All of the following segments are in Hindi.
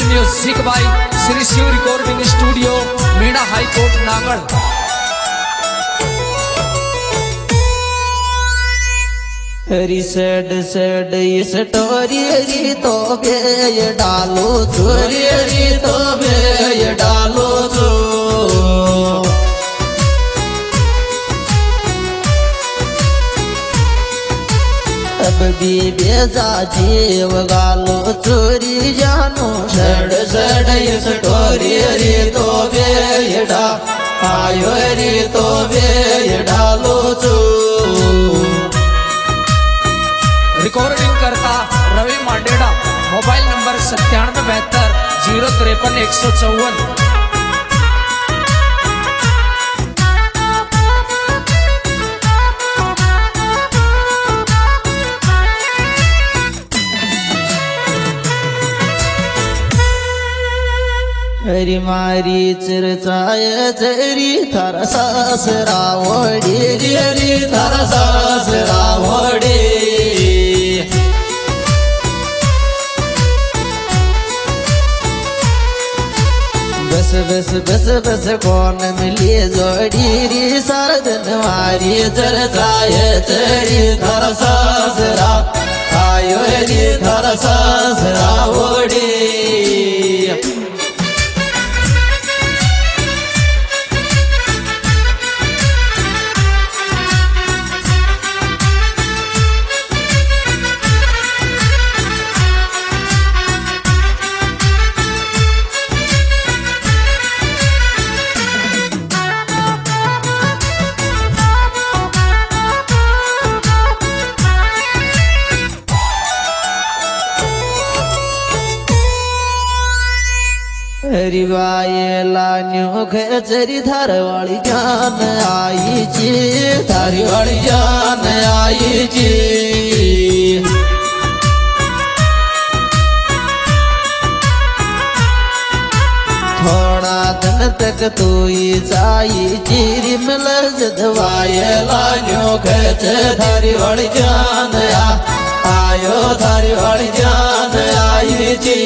Music by Shri Shiv recording studio Meena high court Nagarh. हरी सेड सेड इस टोरी हरी तो ये डालो चोरी हरी तो ये डालो चो अब भी बेजा जीव गालो चोरी जानो सेड सेड इस टोरी हरी तो ये डा आयो हरी तो ये डालो चो। रिकॉर्डिंग करता रवि मांडेड़ा, मोबाइल नंबर 9772 053 154। हरी मारी चर्चाय चरी थारा सासरा वडी हरी थारा सासरा वडी बस बस बस बस कौन मिली जोड़ी री सारा दिन मारी चर्चाय चरी थारा सासरा आयो हरी थारा सासरा वडी। हरी बाये लान्यो खेचरी थार वाली जान आई जी थारी वाली जान आई जी। थोड़ा दिन तक तू ही जाई चीरी मिल जदवाये लान्यो खेच थारी वाली जान आयो थारी वाली जान आई जी।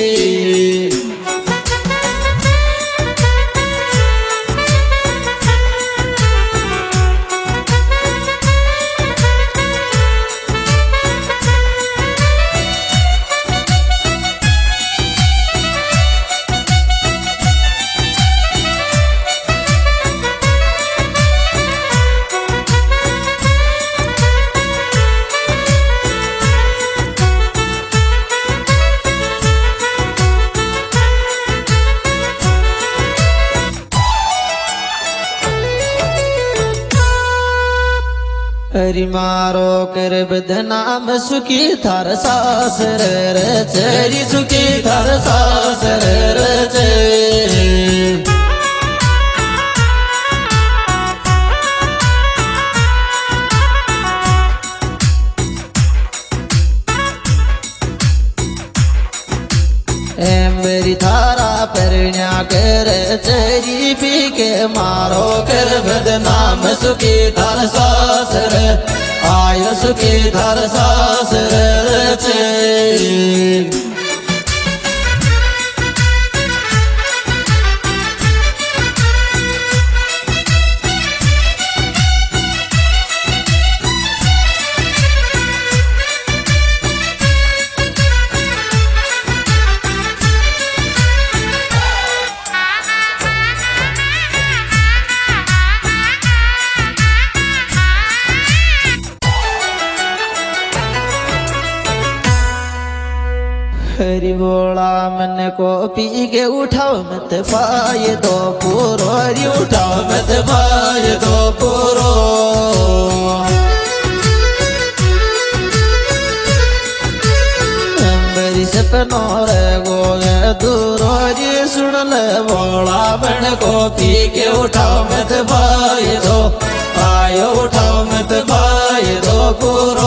हरी मारो कर बदनाम सुखी थार सासर रे चेरी सुखी थार सासर रे चे। मेरी थारा परण्या कर चेरी पी के मारो कर बदनाम सुखी थार सासर आयो सुखी थार सासर चे। हरी बोला मन को पी के उठाओ मत पाए दो पूरो हरी उठाओ मत पाए दो पूरो। मेरी सपनों रे गोगे दूर हरी सुन ले बोला मन को पी के उठाओ मत पाए दो आयो उठाओ मत पाए दो पूरो।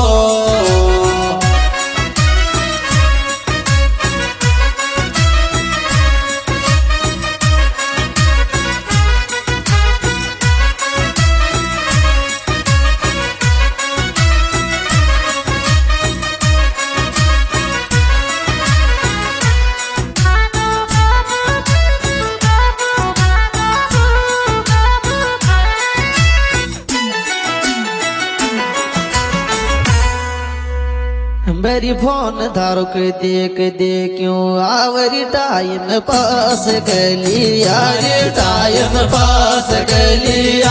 मेरी फोन धारो के देख दे क्यों आवरी टाइम पास कर लिया रे टाइम पास कर लिया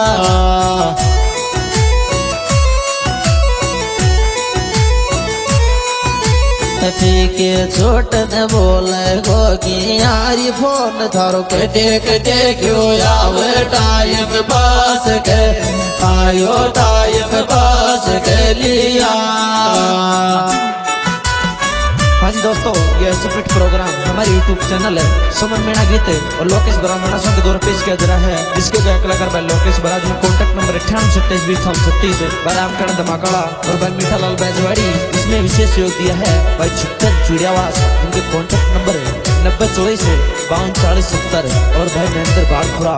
के छोट न बोले गो कि यारी फोन थारो के देख दे क्यों आवे टाइम पास के आयो टाइम पास के लिया। हाँ जी दोस्तों, ये सुपरहिट प्रोग्राम हमारे यूट्यूब चैनल है सुमन मीणा गीत और लोकेश ब्राह्मणा संघ द्वारा पेश किया जा रहा है, जिसके गायक कलाकार भाई लोकेश बराज में कॉन्टैक्ट नंबर 98272036 भाई रामकरण धमाकाड़ा और भाई मीठा लाल बैजवाड़ी। इसमें विशेष सहयोग दिया है भाई छुट्टन चुड़ियावास, उनके कॉन्टैक्ट नंबर है 9024524070 और भाई महेंद्र बाड़पुरा।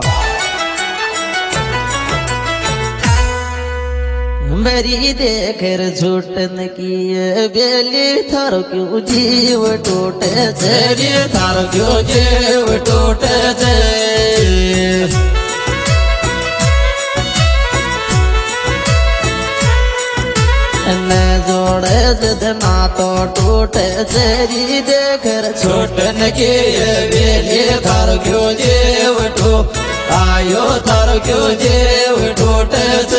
मेरी देकर छूटन की बेली थारो क्यों जीव टूटे तेरी थारो क्यों जीव टूटे थे न जोड़े जितना तो टूटे तेरी देकर छूटन की बेली थारो क्यों जीव टूटे आयो थारो क्यों जीव टूटे थे।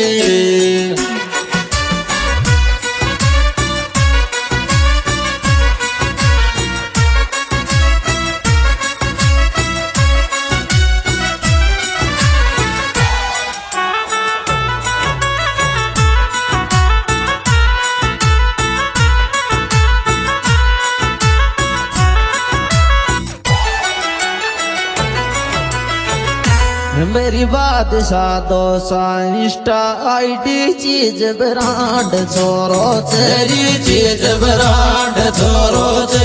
मेरी बादशाह दोसा इंस्टा आईडी चीज ब्रांड छोरो तेरी चीज ब्रांड छोरो ते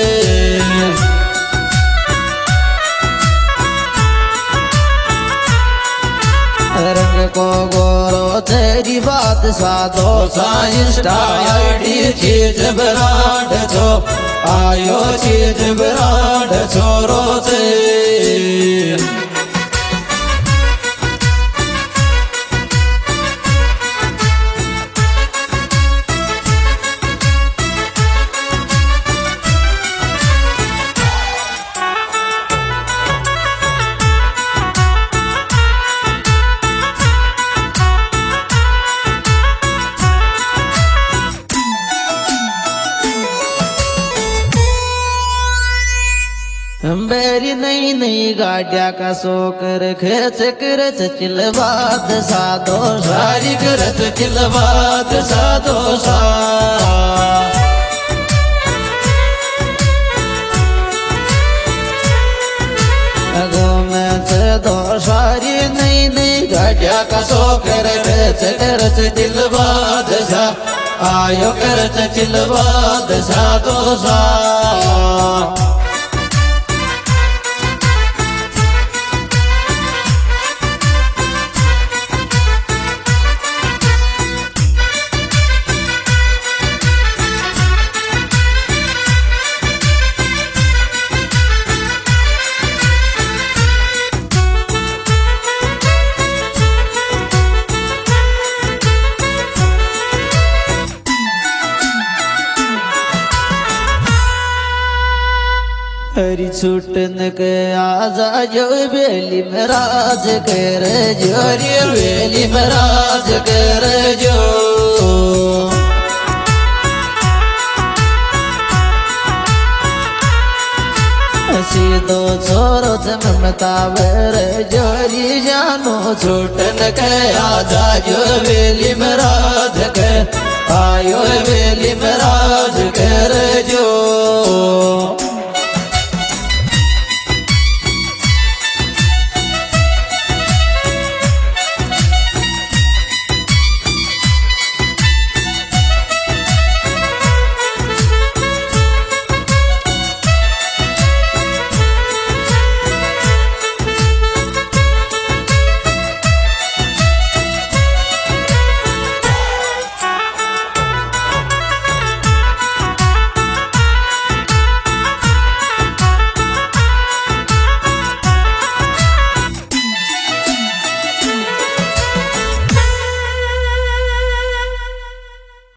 रंग को गोरो तेरी बादशाह दोसा इंस्टा आईडी चीज ब्रांड छो आयो चीज ब्रांड छोरो ते। मेरी नई नई गाड़िया का शोकर खेच करच चिलवाद साधो सारी करच चिलवाद साधो सा अगो में दो सारी नई नई गाड़िया का शोकर खेच करच चिलवाद सा आयो करच चिलवाद साधो सा। हरी छूटन के आजा जो बेली महाराज कर जो रे बेली महाराज कर जो सीधो छोरो ममता वर जोरी जानो छूटन के आजा जो बेली महाराज के आयो बेली महाराज के